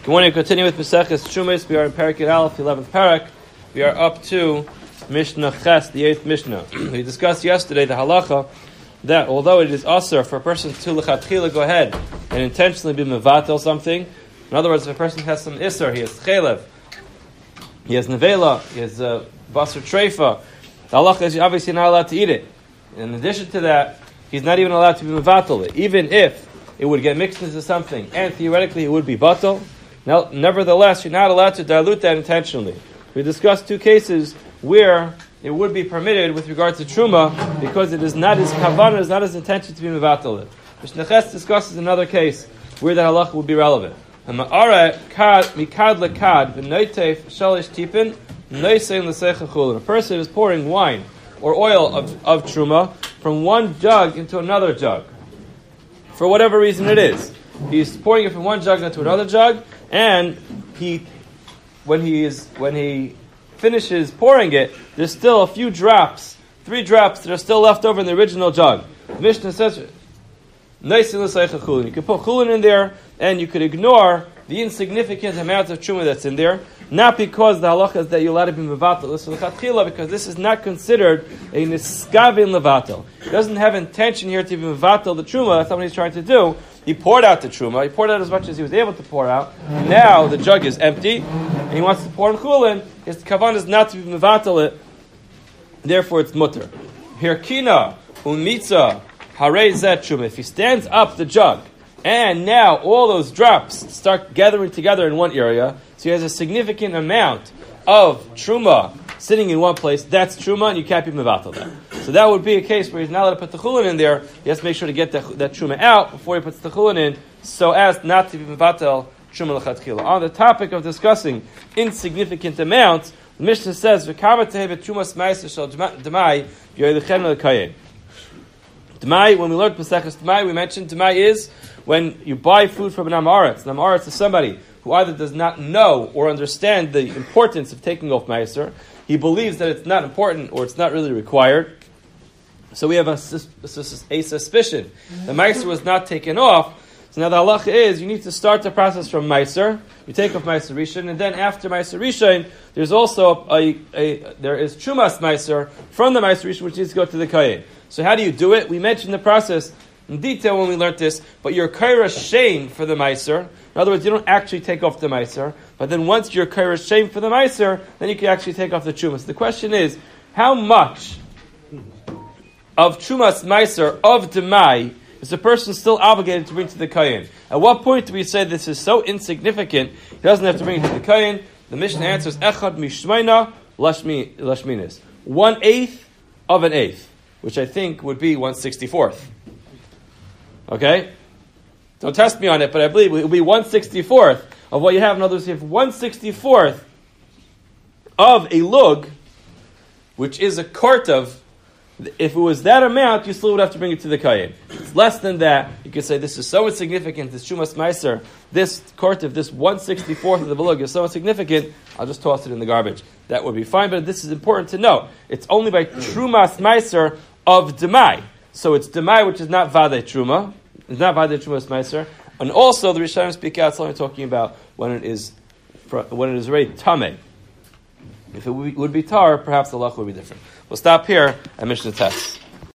Good morning. Continue with Maseches Shumos. We are in Parak Aleph, 11th Parak. We are up to Mishnah Ches, the 8th Mishnah. We discussed yesterday the halacha that although it is asur for a person to lechatchila go ahead and intentionally be mevatel something, in other words, if a person has some isur, he has chelev, he has nevela, he has basar treifa, the halacha is obviously not allowed to eat it. In addition to that, he's not even allowed to be mevatel it, even if it would get mixed into something, and theoretically it would be batel. Now, nevertheless, you're not allowed to dilute that intentionally. We discussed two cases where it would be permitted with regard to truma because it is not his kavanah, it is not his intention to be mevatel it. Mishnah Ches discusses another case where that halacha would be relevant. A person is pouring wine or oil of truma from one jug into another jug. For whatever reason it is. He's pouring it from one jug into another jug, and when he finishes pouring it, there's still a few drops, 3 drops that are still left over in the original jug. The Mishnah says, you can put chulin in there, and you could ignore the insignificant amount of truma that's in there, not because the halacha is that you're allowed to be mevatel, because this is not considered a niskavin levatel. He doesn't have intention here to be mevatel the truma. That's not what he's trying to do. He poured out the truma. He poured out as much as he was able to pour out. Now the jug is empty, and he wants to pour in chulin. His kavan is not to be mevatel it. Therefore, it's mutter. Hirkina umitza harei zet truma. If he stands up the jug, and now all those drops start gathering together in one area, so he has a significant amount of truma sitting in one place. That's truma, and you can't be mevatel that. So that would be a case where he's not allowed to put the chulin in there. He has to make sure to get that truma out before he puts the chulin in, so as not to be mevatel truma lechatchila. On the topic of discussing insignificant amounts, the Mishnah says, "V'kama tehebet trumas ma'aser shel demai yoylechem lekayin." Demai, when we learned Maseches Demai, we mentioned Demai is when you buy food from an Am Haaretz. An Am Haaretz is somebody who either does not know or understand the importance of taking off Meiser. He believes that it's not important or it's not really required. So we have a suspicion that Meiser was not taken off. So now the halacha is you need to start the process from Meiser. You take off Meiser Rishon, and then after Meiser Rishon, there's also there is Chumas Meiser from the Meiser Rishon, which needs to go to the Kayin. So how do you do it? We mentioned the process in detail when we learned this, but you're kaira shame for the Meiser. In other words, you don't actually take off the Meiser, but then once you're kaira shame for the Meiser, then you can actually take off the Chumas. The question is, how much of Chumas Meiser, of Demai, is the person still obligated to bring to the Kayin? At what point do we say this is so insignificant, he doesn't have to bring it to the Kayin? The Mishnah answers, Echad mishmeina lashminis. 1/8 of an eighth, which I think would be 1/64. Okay? Don't test me on it, but I believe it will be 1/64 of what you have. In other words, you have 1/64 of a lug, which is a quart of. If it was that amount, you still would have to bring it to the kayin. If it's less than that, you could say this is so insignificant, this Chumas Meiser, this quart of this 1/64 of the lug is so insignificant, I'll just toss it in the garbage. That would be fine, but this is important to know. It's only by Trumas Meiser of Demai. So it's Demai, which is not Vadei Truma. It's not Vadei Trumas Meiser. And also, the Rishonim speak out, it's only talking about when it is already Tameh. If it would be Tar, perhaps the halacha would be different. We'll stop here at Mishnah Tes.